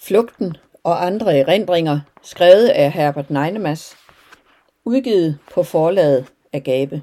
Flugten og andre erindringer, skrevet af Herbert Neinemas, udgivet på forlaget Agape.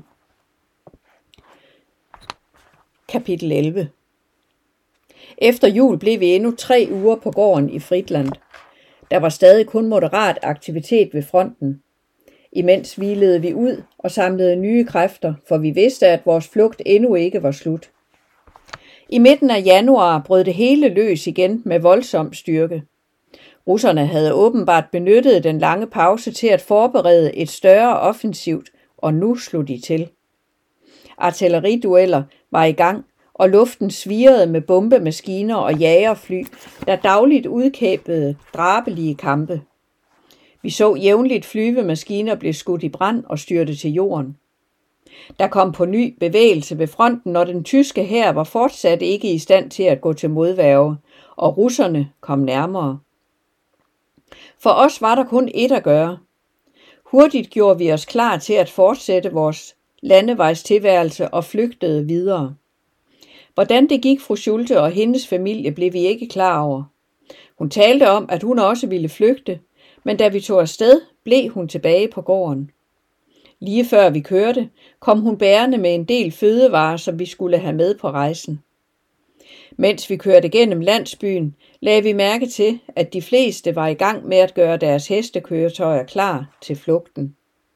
Kapitel 11. Efter jul blev vi endnu 3 uger på gården i Fritland. Der var stadig kun moderat aktivitet ved fronten. Imens hvilede vi ud og samlede nye kræfter, for vi vidste, at vores flugt endnu ikke var slut. I midten af januar brød det hele løs igen med voldsom styrke. Russerne havde åbenbart benyttet den lange pause til at forberede et større offensivt, og nu slog de til. Artilleridueller var i gang, og luften svirrede med bombemaskiner og jagerfly, der dagligt udkæmpede drabelige kampe. Vi så jævnligt flyvemaskiner blive skudt i brand og styrte til jorden. Der kom på ny bevægelse ved fronten, og den tyske hær var fortsat ikke i stand til at gå til modværge, og russerne kom nærmere. For os var der kun ét at gøre. Hurtigt gjorde vi os klar til at fortsætte vores landevejstilværelse og flygtede videre. Hvordan det gik fru Schulte og hendes familie, blev vi ikke klar over. Hun talte om, at hun også ville flygte, men da vi tog afsted, blev hun tilbage på gården. Lige før vi kørte, kom hun bærende med en del fødevarer, som vi skulle have med på rejsen. Mens vi kørte gennem landsbyen, lagde vi mærke til, at de fleste var i gang med at gøre deres hestekøretøjer klar til flugten.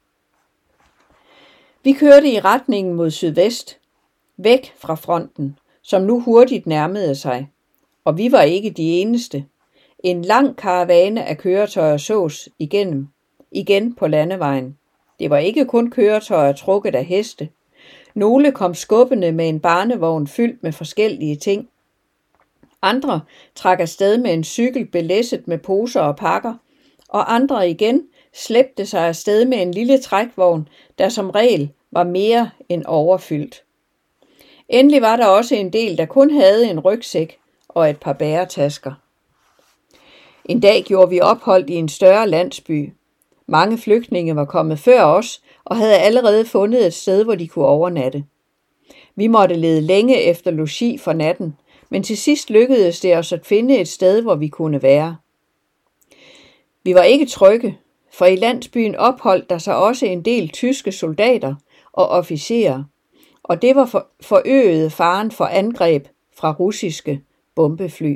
Vi kørte i retningen mod sydvest, væk fra fronten, som nu hurtigt nærmede sig, og vi var ikke de eneste. En lang karavane af køretøjer sås igen på landevejen. Det var ikke kun køretøjer trukket af heste. Nogle kom skubbende med en barnevogn fyldt med forskellige ting. Andre trak afsted med en cykel belæsset med poser og pakker, og andre igen slæbte sig afsted med en lille trækvogn, der som regel var mere end overfyldt. Endelig var der også en del, der kun havde en rygsæk og et par bæretasker. En dag gjorde vi ophold i en større landsby. Mange flygtninge var kommet før os og havde allerede fundet et sted, hvor de kunne overnatte. Vi måtte lede længe efter logi for natten, men til sidst lykkedes det os at finde et sted, hvor vi kunne være. Vi var ikke trygge, for i landsbyen opholdt der sig også en del tyske soldater og officerer, og det var forøgede faren for angreb fra russiske bombefly.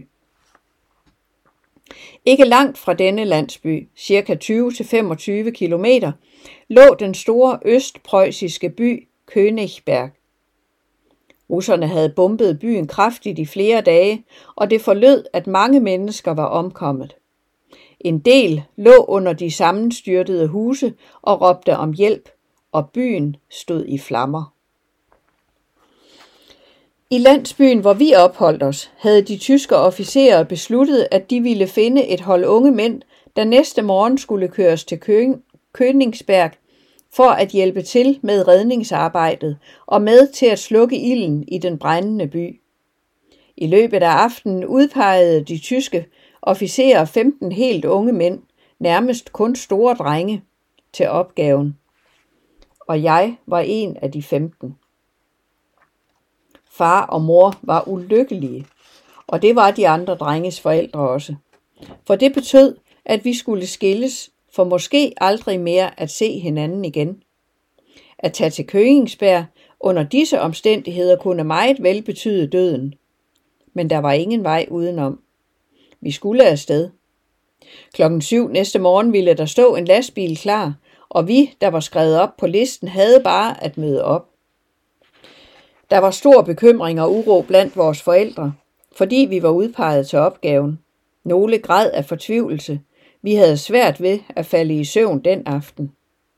Ikke langt fra denne landsby, ca. 20-25 kilometer, lå den store østpreussiske by Königsberg. Russerne havde bombet byen kraftigt i flere dage, og det forlød, at mange mennesker var omkommet. En del lå under de sammenstyrtede huse og råbte om hjælp, og byen stod i flammer. I landsbyen, hvor vi opholdt os, havde de tyske officerer besluttet, at de ville finde et hold unge mænd, der næste morgen skulle køres til Königsberg for at hjælpe til med redningsarbejdet og med til at slukke ilden i den brændende by. I løbet af aftenen udpegede de tyske officerer 15 helt unge mænd, nærmest kun store drenge, til opgaven. Og jeg var en af de 15. Far og mor var ulykkelige, og det var de andre drenges forældre også. For det betød, at vi skulle skilles, for måske aldrig mere at se hinanden igen. At tage til Königsberg under disse omstændigheder kunne meget vel betyde døden. Men der var ingen vej udenom. Vi skulle afsted. 7:00 næste morgen ville der stå en lastbil klar, og vi, der var skrevet op på listen, havde bare at møde op. Der var stor bekymring og uro blandt vores forældre, fordi vi var udpeget til opgaven. Nogle græd af fortvivlelse. Vi havde svært ved at falde i søvn den aften.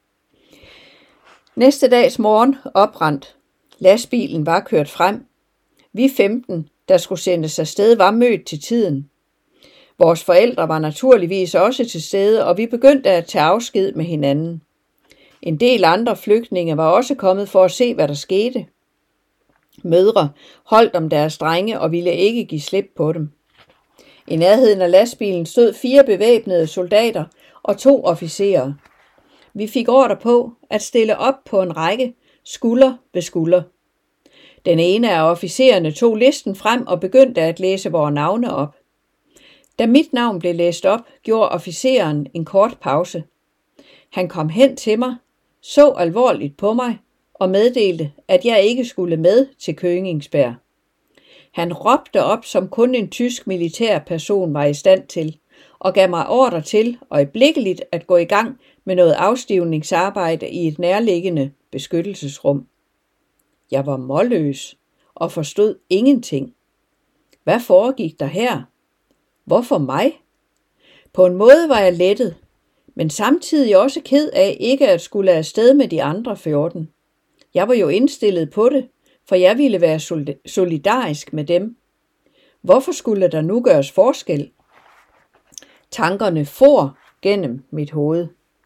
Næste dags morgen oprandt. Lastbilen var kørt frem. Vi 15, der skulle sendes afsted, var mødt til tiden. Vores forældre var naturligvis også til stede, og vi begyndte at tage afsked med hinanden. En del andre flygtninge var også kommet for at se, hvad der skete. Mødre holdt om deres drenge og ville ikke give slip på dem. I nærheden af lastbilen stod 4 bevæbnede soldater og 2 officerer. Vi fik ordre på at stille op på en række, skulder ved skulder. Den ene af officererne tog listen frem og begyndte at læse vores navne op. Da mit navn blev læst op, gjorde officeren en kort pause. Han kom hen til mig, så alvorligt på mig og meddelte, at jeg ikke skulle med til Königsberg. Han råbte op, som kun en tysk militærperson var i stand til, og gav mig ordre til øjeblikkeligt at gå i gang med noget afstivningsarbejde i et nærliggende beskyttelsesrum. Jeg var målløs og forstod ingenting. Hvad foregik der her? Hvorfor mig? På en måde var jeg lettet, men samtidig også ked af ikke at skulle afsted med de andre 14. Jeg var jo indstillet på det, for jeg ville være solidarisk med dem. Hvorfor skulle der nu gøres forskel? Tankerne for gennem mit hoved.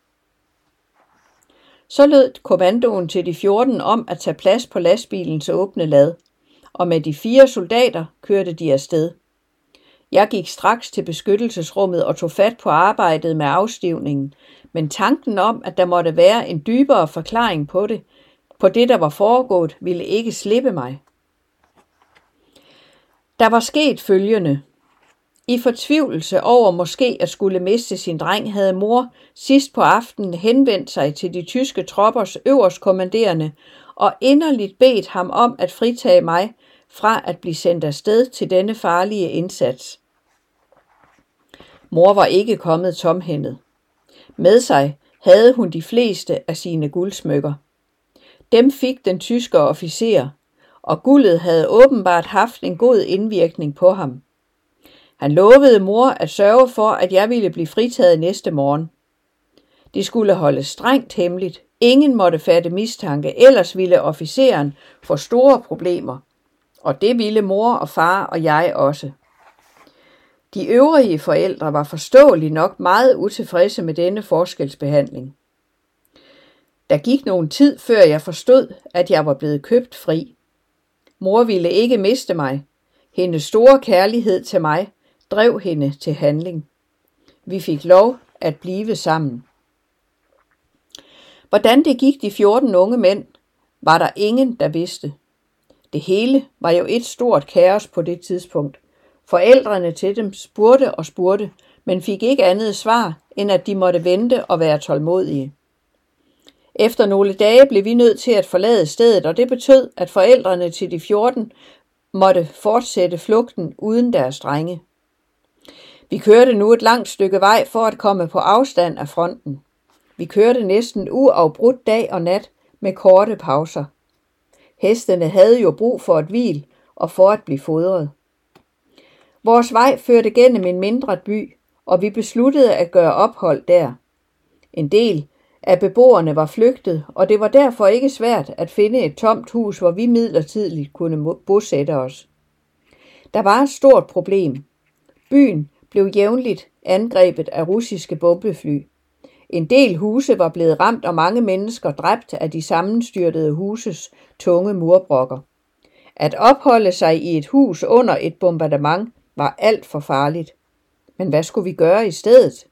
Så lød kommandoen til de 14 om at tage plads på lastbilens åbne lad, og med de 4 soldater kørte de afsted. Jeg gik straks til beskyttelsesrummet og tog fat på arbejdet med afstivningen, men tanken om, at der måtte være en dybere forklaring på det, der var foregået, ville ikke slippe mig. Der var sket følgende. I fortvivlelse over måske at skulle miste sin dreng, havde mor sidst på aftenen henvendt sig til de tyske troppers øverstkommanderende og inderligt bedt ham om at fritage mig fra at blive sendt afsted til denne farlige indsats. Mor var ikke kommet tomhændet. Med sig havde hun de fleste af sine guldsmykker. Dem fik den tyske officer, og guldet havde åbenbart haft en god indvirkning på ham. Han lovede mor at sørge for, at jeg ville blive fritaget næste morgen. Det skulle holdes strengt hemmeligt. Ingen måtte fatte mistanke, ellers ville officeren få store problemer. Og det ville mor og far og jeg også. De øvrige forældre var forståeligt nok meget utilfredse med denne forskelsbehandling. Der gik nogen tid, før jeg forstod, at jeg var blevet købt fri. Mor ville ikke miste mig. Hendes store kærlighed til mig drev hende til handling. Vi fik lov at blive sammen. Hvordan det gik de 14 unge mænd, var der ingen, der vidste. Det hele var jo et stort kaos på det tidspunkt. Forældrene til dem spurgte og spurgte, men fik ikke andet svar, end at de måtte vente og være tålmodige. Efter nogle dage blev vi nødt til at forlade stedet, og det betød, at forældrene til de 14 måtte fortsætte flugten uden deres drenge. Vi kørte nu et langt stykke vej for at komme på afstand af fronten. Vi kørte næsten uafbrudt dag og nat med korte pauser. Hestene havde jo brug for et hvil og for at blive fodret. Vores vej førte gennem en mindre by, og vi besluttede at gøre ophold der. En del af beboerne var flygtet, og det var derfor ikke svært at finde et tomt hus, hvor vi midlertidigt kunne bosætte os. Der var et stort problem. Byen blev jævnligt angrebet af russiske bombefly. En del huse var blevet ramt, og mange mennesker dræbt af de sammenstyrtede huses tunge murbrokker. At opholde sig i et hus under et bombardement var alt for farligt. Men hvad skulle vi gøre i stedet?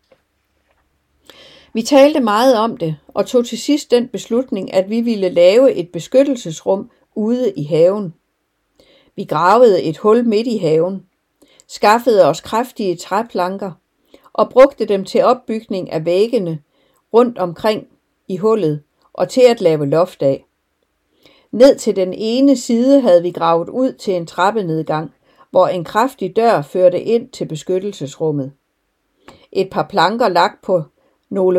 Vi talte meget om det, og tog til sidst den beslutning, at vi ville lave et beskyttelsesrum ude i haven. Vi gravede et hul midt i haven, skaffede os kraftige træplanker og brugte dem til opbygning af væggene rundt omkring i hullet og til at lave loft af. Ned til den ene side havde vi gravet ud til en trappenedgang, hvor en kraftig dør førte ind til beskyttelsesrummet. Et par planker lagt på nogle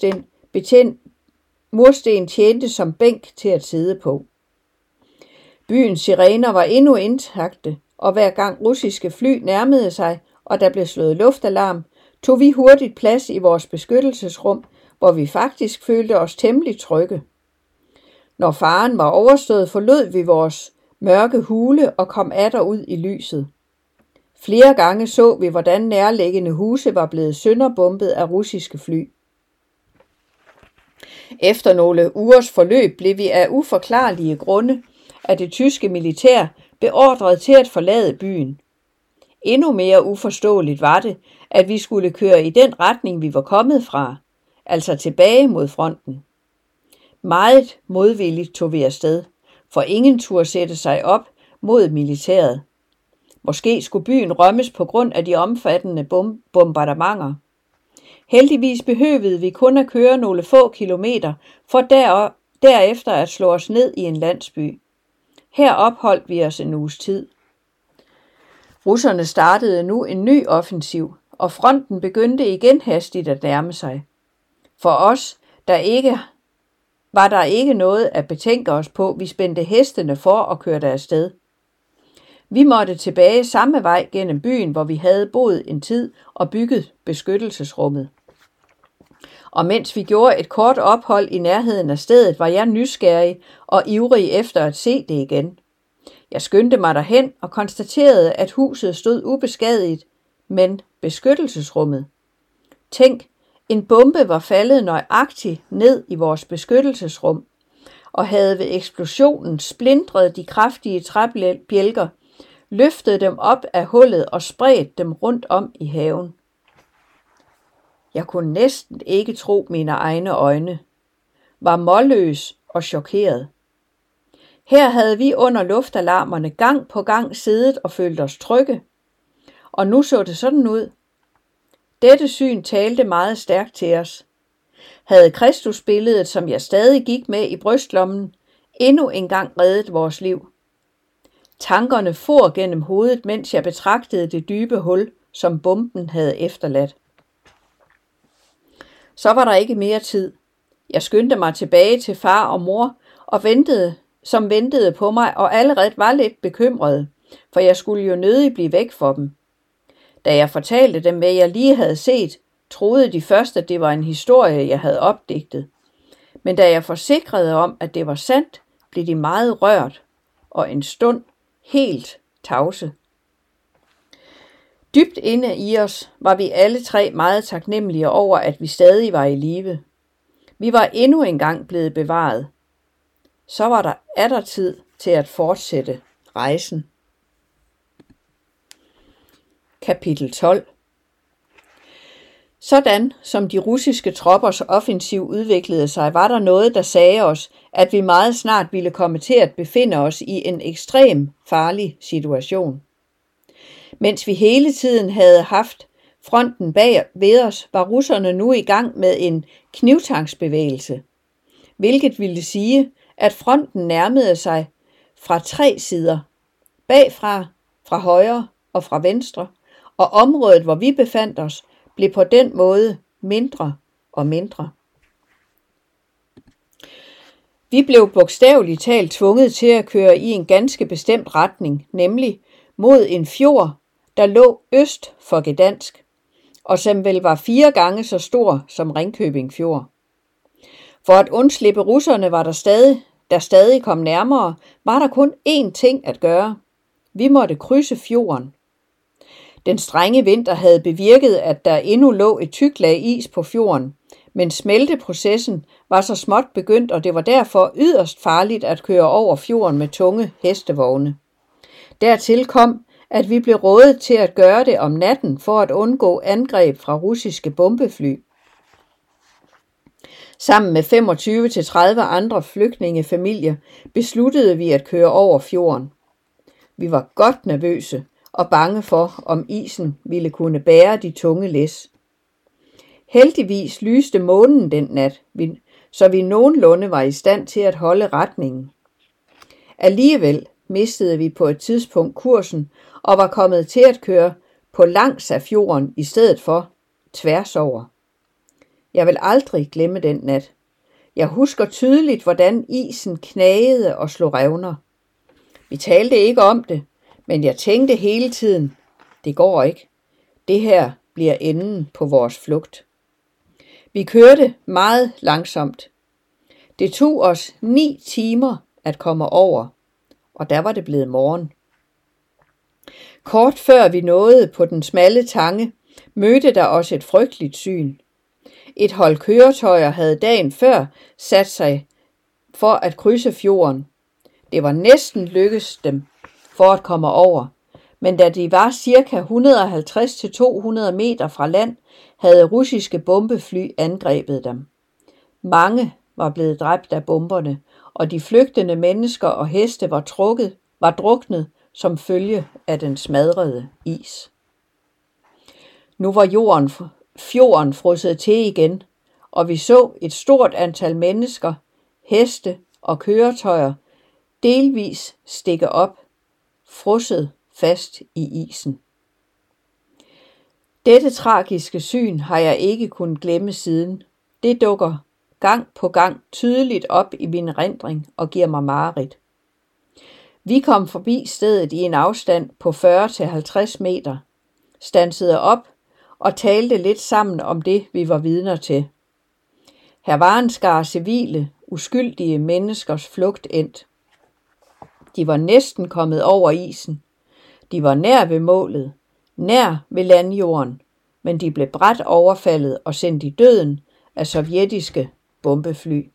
mursten tjente som bænk til at sidde på. Byens sirener var endnu intakte, og hver gang russiske fly nærmede sig, og der blev slået luftalarm, tog vi hurtigt plads i vores beskyttelsesrum, hvor vi faktisk følte os temmelig trygge. Når faren var overstået, forlod vi vores mørke hule og kom atter ud i lyset. Flere gange så vi, hvordan nærliggende huse var blevet sønderbombet af russiske fly. Efter nogle ugers forløb blev vi af uforklarlige grunde af det tyske militær beordret til at forlade byen. Endnu mere uforståeligt var det, at vi skulle køre i den retning, vi var kommet fra, altså tilbage mod fronten. Meget modvilligt tog vi afsted, for ingen turde sætte sig op mod militæret. Måske skulle byen rømmes på grund af de omfattende bombardementer. Heldigvis behøvede vi kun at køre nogle få kilometer for derefter at slå os ned i en landsby. Her opholdt vi os en uges tid. Russerne startede nu en ny offensiv, og fronten begyndte igen hastigt at nærme sig. For os, var der ikke noget at betænke os på. Vi spændte hestene for og kørte afsted. Vi måtte tilbage samme vej gennem byen, hvor vi havde boet en tid og bygget beskyttelsesrummet. Og mens vi gjorde et kort ophold i nærheden af stedet, var jeg nysgerrig og ivrig efter at se det igen. Jeg skyndte mig derhen og konstaterede, at huset stod ubeskadiget, men beskyttelsesrummet. Tænk, en bombe var faldet nøjagtigt ned i vores beskyttelsesrum, og havde ved eksplosionen splintret de kraftige træbjælker, løftet dem op af hullet og spredt dem rundt om i haven. Jeg kunne næsten ikke tro mine egne øjne, var målløs og chokeret. Her havde vi under luftalarmerne gang på gang siddet og følt os trygge, og nu så det sådan ud. Dette syn talte meget stærkt til os. Havde Kristusbilledet, som jeg stadig gik med i brystlommen, endnu engang reddet vores liv. Tankerne for gennem hovedet, mens jeg betragtede det dybe hul, som bomben havde efterladt. Så var der ikke mere tid. Jeg skyndte mig tilbage til far og mor, som ventede på mig og allerede var lidt bekymrede, for jeg skulle jo nødig blive væk for dem. Da jeg fortalte dem, hvad jeg lige havde set, troede de først, at det var en historie, jeg havde opdigtet. Men da jeg forsikrede om, at det var sandt, blev de meget rørt, og en stund helt tavse. Dybt inde i os var vi alle tre meget taknemmelige over, at vi stadig var i live. Vi var endnu engang blevet bevaret. Så var der atter tid til at fortsætte rejsen. Kapitel 12. Sådan som de russiske troppers offensiv udviklede sig, var der noget, der sagde os, at vi meget snart ville komme til at befinde os i en ekstrem farlig situation. Mens vi hele tiden havde haft fronten bag ved os, var russerne nu i gang med en knivtangsbevægelse, hvilket ville sige, at fronten nærmede sig fra 3 sider, bagfra, fra højre og fra venstre, og området, hvor vi befandt os, blev på den måde mindre og mindre. Vi blev bogstaveligt talt tvunget til at køre i en ganske bestemt retning, nemlig mod en fjord, der lå øst for Gdansk, og som vel var 4 gange så stor som Ringkøbing Fjord. For at undslippe russerne der stadig kom nærmere, var der kun én ting at gøre. Vi måtte krydse fjorden. Den strenge vinter havde bevirket, at der endnu lå et tykt lag is på fjorden, men smelteprocessen var så småt begyndt, og det var derfor yderst farligt at køre over fjorden med tunge hestevogne. Dertil kom, at vi blev rådet til at gøre det om natten for at undgå angreb fra russiske bombefly. Sammen med 25-30 andre flygtningefamilier besluttede vi at køre over fjorden. Vi var godt nervøse og bange for, om isen ville kunne bære de tunge læs. Heldigvis lyste månen den nat, så vi nogenlunde var i stand til at holde retningen. Alligevel mistede vi på et tidspunkt kursen og var kommet til at køre på langs af fjorden i stedet for tværs over. Jeg vil aldrig glemme den nat. Jeg husker tydeligt, hvordan isen knagede og slog revner. Vi talte ikke om det, men jeg tænkte hele tiden, det går ikke. Det her bliver enden på vores flugt. Vi kørte meget langsomt. Det tog os 9 timer at komme over, og der var det blevet morgen. Kort før vi nåede på den smalle tange, mødte der os et frygteligt syn. Et hold køretøjer havde dagen før sat sig for at krydse fjorden. Det var næsten lykkedes dem for at komme over, men da de var ca. 150-200 meter fra land, havde russiske bombefly angrebet dem. Mange var blevet dræbt af bomberne, og de flygtende mennesker og heste var druknet som følge af den smadrede is. Nu var fjorden frosset til igen, og vi så et stort antal mennesker, heste og køretøjer delvis stikke op, frosset fast i isen. Dette tragiske syn har jeg ikke kunnet glemme siden. Det dukker gang på gang tydeligt op i min erindring og giver mig mareridt. Vi kom forbi stedet i en afstand på 40-50 meter, standsede op og talte lidt sammen om det, vi var vidner til. Her var en skare civile, uskyldige menneskers flugt endt. De var næsten kommet over isen. De var nær ved målet, nær ved landjorden, men de blev brat overfaldet og sendt i døden af sovjetiske bombefly.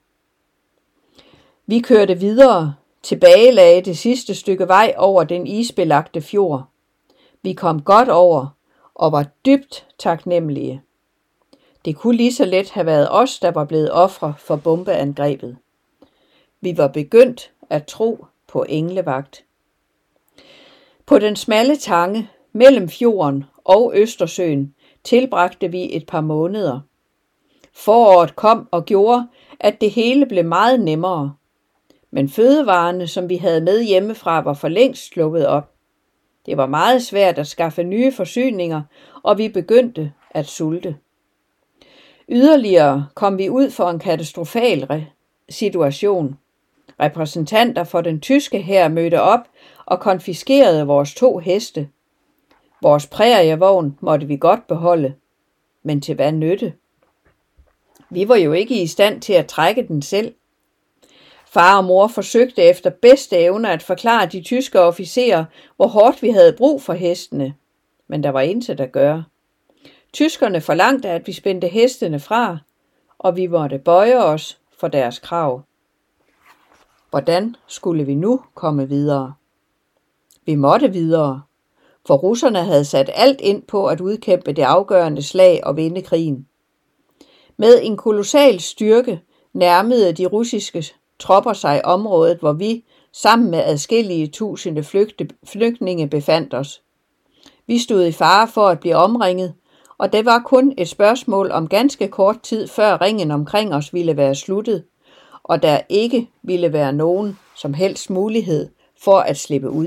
Vi kørte videre, tilbagelagde det sidste stykke vej over den isbelagte fjord. Vi kom godt over og var dybt taknemmelige. Det kunne lige så let have været os, der var blevet ofre for bombeangrebet. Vi var begyndt at tro på englevagt. På den smalle tange mellem fjorden og Østersøen tilbragte vi et par måneder. Foråret kom og gjorde, at det hele blev meget nemmere. Men fødevarene, som vi havde med hjemmefra, var for længst sluppet op. Det var meget svært at skaffe nye forsyninger, og vi begyndte at sulte. Yderligere kom vi ud for en katastrofal situation. Repræsentanter for den tyske hær mødte op og konfiskerede vores 2 heste. Vores prærievogn måtte vi godt beholde, men til hvad nytte? Vi var jo ikke i stand til at trække den selv. Far og mor forsøgte efter bedste evne at forklare de tyske officerer, hvor hårdt vi havde brug for hestene, men der var intet at gøre. Tyskerne forlangte, at vi spændte hestene fra, og vi måtte bøje os for deres krav. Hvordan skulle vi nu komme videre? Vi måtte videre, for russerne havde sat alt ind på at udkæmpe det afgørende slag og vinde krigen. Med en kolossal styrke nærmede de russiske tropper sig området, hvor vi sammen med adskillige tusinde flygtninge befandt os. Vi stod i fare for at blive omringet, og det var kun et spørgsmål om ganske kort tid, før ringen omkring os ville være sluttet, og der ikke ville være nogen som helst mulighed for at slippe ud.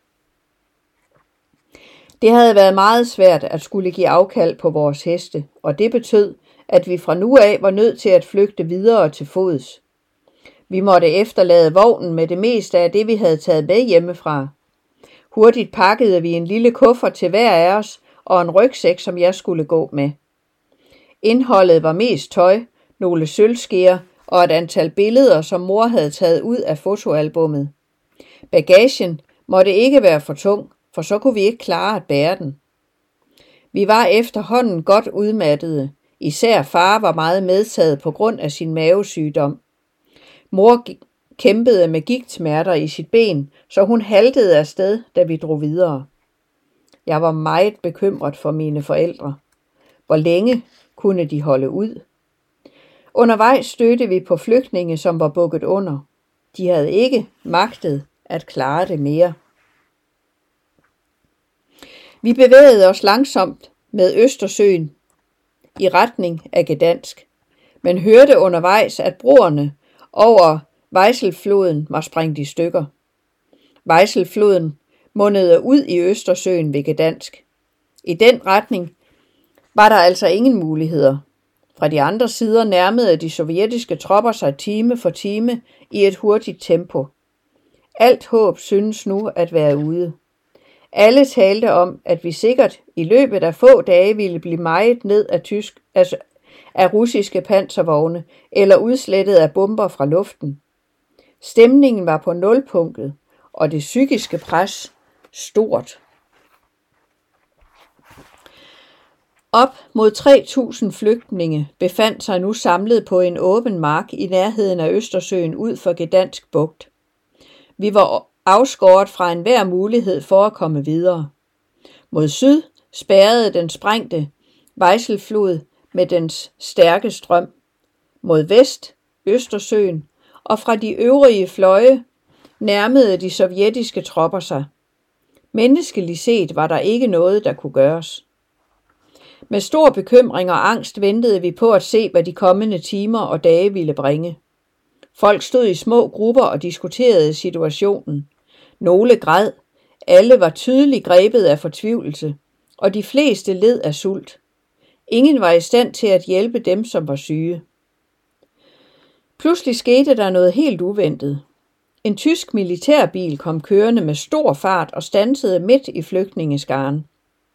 Det havde været meget svært at skulle give afkald på vores heste, og det betød, at vi fra nu af var nødt til at flygte videre til fods. Vi måtte efterlade vognen med det meste af det, vi havde taget med hjemmefra. Hurtigt pakkede vi en lille kuffert til hver af os og en rygsæk, som jeg skulle gå med. Indholdet var mest tøj, nogle sølvskeer og et antal billeder, som mor havde taget ud af fotoalbummet. Bagagen måtte ikke være for tung, for så kunne vi ikke klare at bære den. Vi var efterhånden godt udmattede. Især far var meget medtaget på grund af sin mavesygdom. Mor kæmpede med gigtsmerter i sit ben, så hun haltede afsted, da vi drog videre. Jeg var meget bekymret for mine forældre. Hvor længe kunne de holde ud? Undervejs stødte vi på flygtninge, som var bukket under. De havde ikke magtet at klare det mere. Vi bevægede os langsomt med Østersøen i retning af Gdansk, men hørte undervejs, at broerne over Weißelfloden var sprængt i stykker. Weißelfloden mundede ud i Østersøen ved Gdansk. I den retning var der altså ingen muligheder. Fra de andre sider nærmede de sovjetiske tropper sig time for time i et hurtigt tempo. Alt håb synes nu at være ude. Alle talte om, at vi sikkert i løbet af få dage ville blive mejet ned af russiske panservogne eller udslettet af bomber fra luften. Stemningen var på nulpunktet, og det psykiske pres stort. Op mod 3.000 flygtninge befandt sig nu samlet på en åben mark i nærheden af Østersøen ud for Gdansk bugt. Vi var afskåret fra enhver mulighed for at komme videre. Mod syd spærrede den sprængte Weißelflod med dens stærke strøm. Mod vest Østersøen, og fra de øvrige fløje nærmede de sovjetiske tropper sig. Menneskeligt set var der ikke noget, der kunne gøres. Med stor bekymring og angst ventede vi på at se, hvad de kommende timer og dage ville bringe. Folk stod i små grupper og diskuterede situationen. Nogle græd, alle var tydeligt grebet af fortvivlelse, og de fleste led af sult. Ingen var i stand til at hjælpe dem, som var syge. Pludselig skete der noget helt uventet. En tysk militærbil kom kørende med stor fart og standsede midt i flygtningeskaren.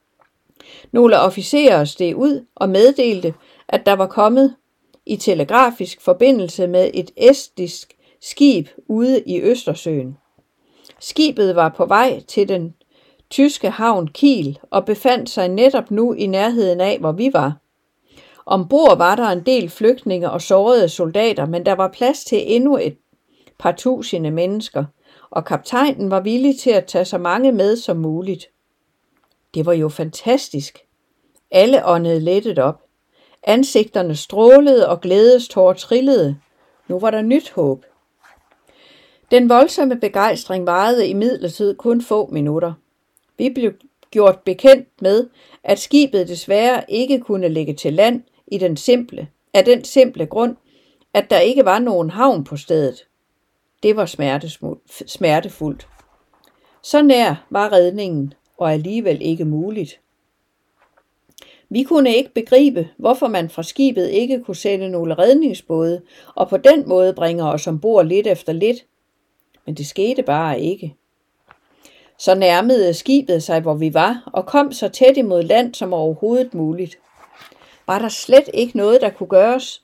Nogle officerer steg ud og meddelte, at der var kommet i telegrafisk forbindelse med et estisk skib ude i Østersøen. Skibet var på vej til den tyske havn Kiel og befandt sig netop nu i nærheden af, hvor vi var. Ombord var der en del flygtninge og sårede soldater, men der var plads til endnu et par tusinde mennesker, og kaptajnen var villig til at tage så mange med som muligt. Det var jo fantastisk. Alle åndede lettet op. Ansigterne strålede og glædestårer trillede. Nu var der nyt håb. Den voldsomme begejstring varede imidlertid kun få minutter. Vi blev gjort bekendt med, at skibet desværre ikke kunne lægge til land af den simple grund, at der ikke var nogen havn på stedet. Det var smertefuldt. Så nær var redningen, og alligevel ikke muligt. Vi kunne ikke begribe, hvorfor man fra skibet ikke kunne sende nogle redningsbåde, og på den måde bringe os ombord lidt efter lidt. Men det skete bare ikke. Så nærmede skibet sig, hvor vi var, og kom så tæt imod land som overhovedet muligt. Var der slet ikke noget, der kunne gøres?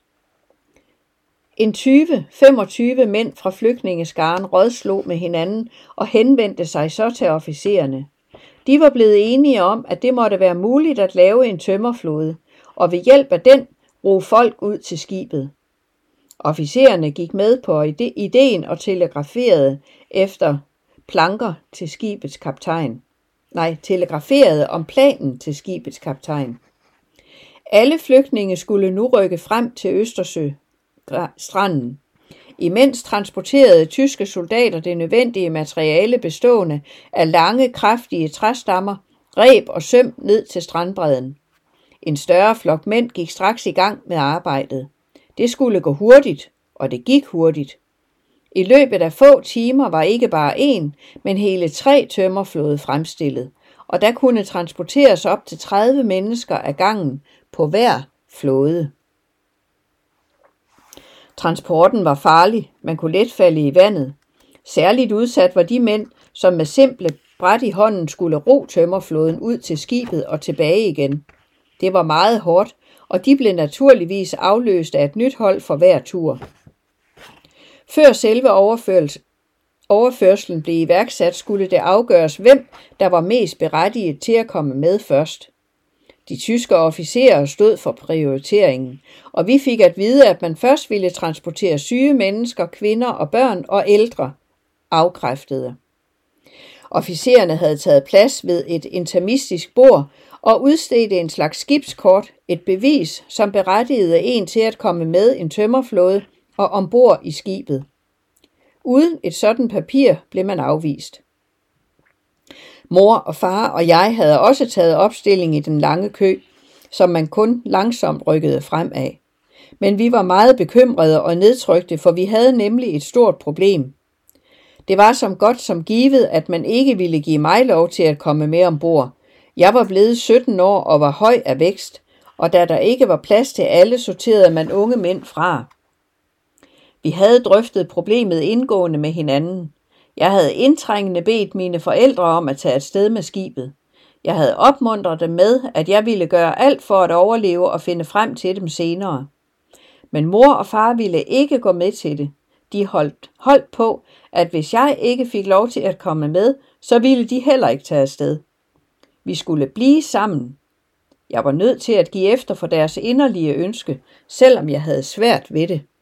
En 20-25 mænd fra flygtningeskaren rådslog med hinanden og henvendte sig så til officererne. De var blevet enige om, at det måtte være muligt at lave en tømmerflåde, og ved hjælp af den ro folk ud til skibet. Officererne gik med på ideen og telegraferede efter planker til skibets kaptajn. Telegraferede om planen til skibets kaptajn. Alle flygtninge skulle nu rykke frem til Østersøstranden. Imens transporterede tyske soldater det nødvendige materiale bestående af lange, kraftige træstammer, reb og søm ned til strandbredden. En større flok mænd gik straks i gang med arbejdet. Det skulle gå hurtigt, og det gik hurtigt. I løbet af få timer var ikke bare én, men hele 3 tømmerflåde fremstillet, og der kunne transporteres op til 30 mennesker ad gangen på hver flåde. Transporten var farlig, man kunne let falde i vandet. Særligt udsat var de mænd, som med simple bræt i hånden skulle ro tømmerflåden ud til skibet og tilbage igen. Det var meget hårdt, og de blev naturligvis afløst af et nyt hold for hver tur. Før selve overførslen blev iværksat, skulle det afgøres, hvem der var mest berettiget til at komme med først. De tyske officerer stod for prioriteringen, og vi fik at vide, at man først ville transportere syge mennesker, kvinder og børn og ældre afkræftede. Officererne havde taget plads ved et intermistisk bord og udstedte en slags skibskort, et bevis, som berettigede en til at komme med en tømmerflåde og ombord i skibet. Uden et sådan papir blev man afvist. Mor og far og jeg havde også taget opstilling i den lange kø, som man kun langsomt rykkede frem af. Men vi var meget bekymrede og nedtrykte, for vi havde nemlig et stort problem. Det var som godt som givet, at man ikke ville give mig lov til at komme med ombord. Jeg var blevet 17 år og var høj af vækst, og da der ikke var plads til alle, sorterede man unge mænd fra. Vi havde drøftet problemet indgående med hinanden. Jeg havde indtrængende bedt mine forældre om at tage et sted med skibet. Jeg havde opmuntret dem med, at jeg ville gøre alt for at overleve og finde frem til dem senere. Men mor og far ville ikke gå med til det. De holdt på, at hvis jeg ikke fik lov til at komme med, så ville de heller ikke tage afsted. Vi skulle blive sammen. Jeg var nødt til at give efter for deres inderlige ønske, selvom jeg havde svært ved det.